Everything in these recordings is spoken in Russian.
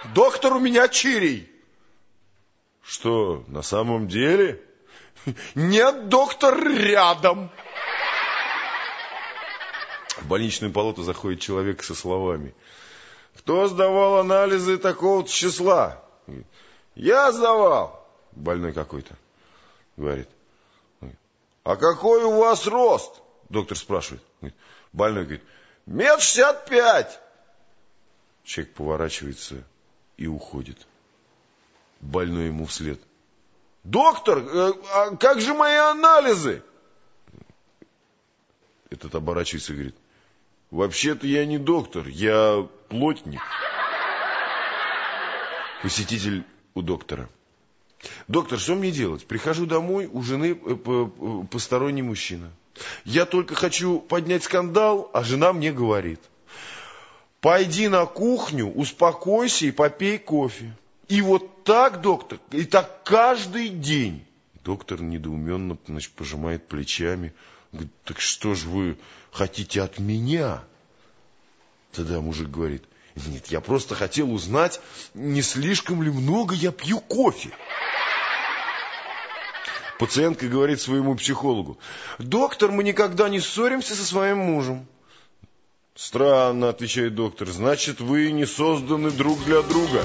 Доктор у меня чирий. Что, на самом деле? Нет, доктор рядом. В больничную палату заходит человек со словами: кто сдавал анализы такого-то числа? Я сдавал. Больной какой-то. Говорит: а какой у вас рост? Доктор спрашивает. Больной говорит: 1,65 м. Человек поворачивается и уходит. Больной ему вслед: доктор, а как же мои анализы? Этот оборачивается и говорит: вообще-то я не доктор, я плотник. Посетитель у доктора: доктор, что мне делать? Прихожу домой, у жены посторонний мужчина. Я только хочу поднять скандал, а жена мне говорит: пойди на кухню, успокойся и попей кофе. И вот так, доктор, и так каждый день. Доктор недоуменно, значит, пожимает плечами. Говорит: так что же вы хотите от меня? Тогда мужик говорит: нет, я просто хотел узнать, не слишком ли много я пью кофе. Пациентка говорит своему психологу: доктор, мы никогда не ссоримся со своим мужем. Странно, отвечает доктор, значит, вы не созданы друг для друга.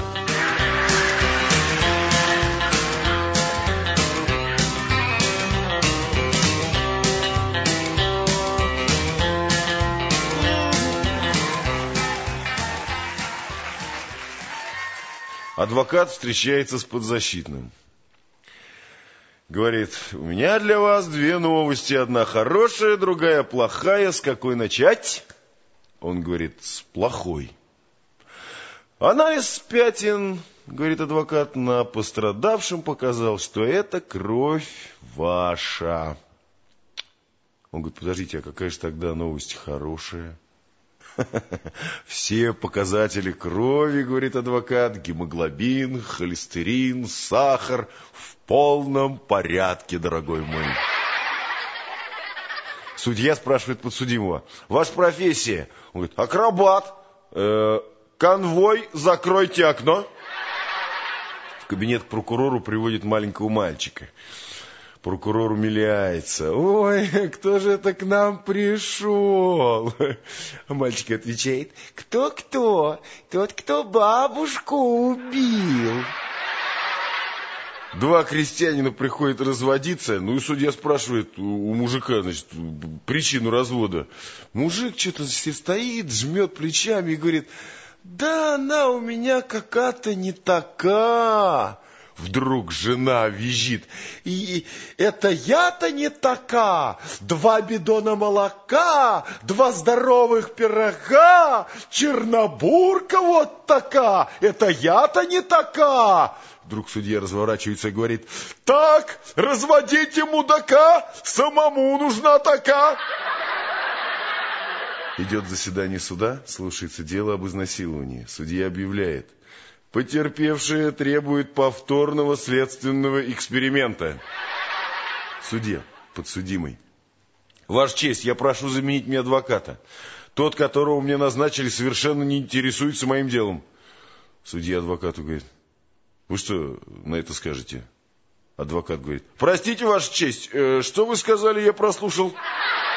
Адвокат встречается с подзащитным. Говорит: у меня для вас две новости. Одна хорошая, другая плохая. С какой начать? Он говорит: с плохой. Анализ пятен, говорит адвокат, на пострадавшем показал, что это кровь ваша. Он говорит: подождите, а какая же тогда новость хорошая? Все показатели крови, говорит адвокат, гемоглобин, холестерин, сахар в полном порядке, дорогой мой. Судья спрашивает подсудимого: ваша профессия? Он говорит: акробат. Конвой, закройте окно. В кабинет к прокурору приводит маленького мальчика. Прокурор умиляется: ой, кто же это к нам пришел? А мальчик отвечает: кто-кто? Тот, кто бабушку убил. Два крестьянина приходят разводиться, ну и судья спрашивает у мужика, значит, причину развода. Мужик что-то стоит, жмет плечами и говорит: да она у меня какая-то не такая. Вдруг жена визжит: и это я-то не така, 2 бидона молока, 2 здоровых пирога, чернобурка вот така, это я-то не така. Вдруг судья разворачивается и говорит: так, разводите мудака, самому нужна така. Идет заседание суда, слушается дело об изнасиловании. Судья объявляет: потерпевшие требуют повторного следственного эксперимента. Судья: подсудимый: ваша честь, я прошу заменить мне адвоката. Тот, которого мне назначили, совершенно не интересуется моим делом. Судья адвокату говорит: вы что на это скажете? Адвокат говорит: простите, ваша честь, что вы сказали, я прослушал.